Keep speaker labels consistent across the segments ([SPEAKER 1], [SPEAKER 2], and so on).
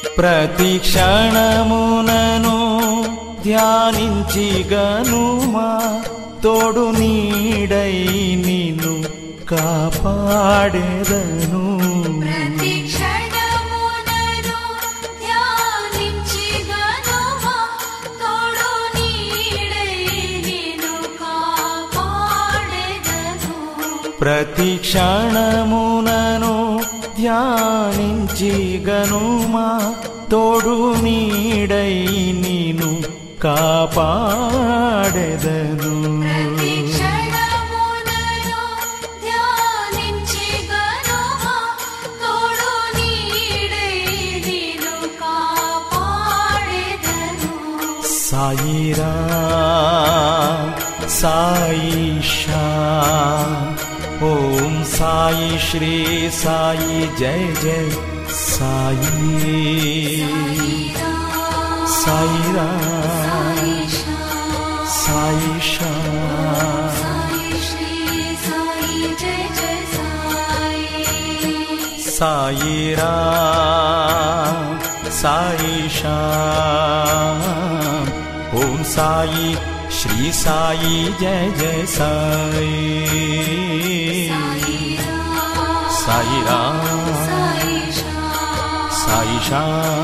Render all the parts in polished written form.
[SPEAKER 1] ప్రతి క్షణమునను ధ్యానించి గనుమా తోడు నీడై నిన్ను కాపాడెదను.
[SPEAKER 2] ప్రతి క్షణమునను ధ్యానించి గనుమా తోడు నీడై నిన్ను కాపాడెదను.
[SPEAKER 1] ప్రతి క్షణమునను ధ్యానించి గనుమా తోడు నీడై నిన్ను కాపాడెదను.
[SPEAKER 2] ప్రతి క్షణమునను ధ్యానించి గనుమా తోడు నీడై నిన్ను కాపాడెదను.
[SPEAKER 1] సాయిరా సాయిషా ఓం సాయి శ్రీ సాయి జయ జయ సాయి. సాయిరా సాయిషా సాయిరా సాయిషా ఓం సాయి శ్రీ సాయి జయ జయ సాయి. సాయిరా సాయిషా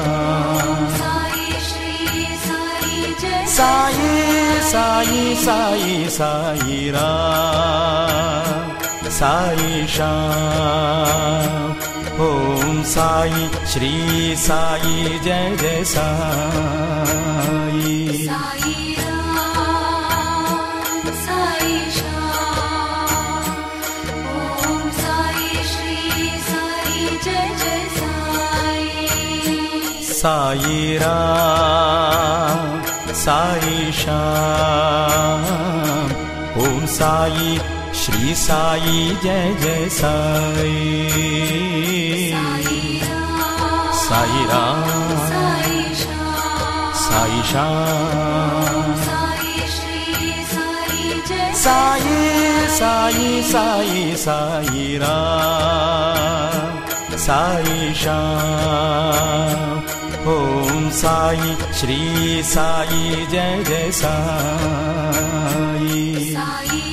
[SPEAKER 1] సాయి సాయి సాయి సాయిరా సాయిషా ఓం సాయి శ్రీ సాయి జయ జయ సాయి. సాయిరా సాయిషా ఓం సాయి శ్రీ సాయి జయ జయ సాయి. సాయిరా సాయిషా సాయి సాయి సాయి సాయిరా సాయిషా ఓం సాయి శ్రీ సాయి జయ జయ సాయి.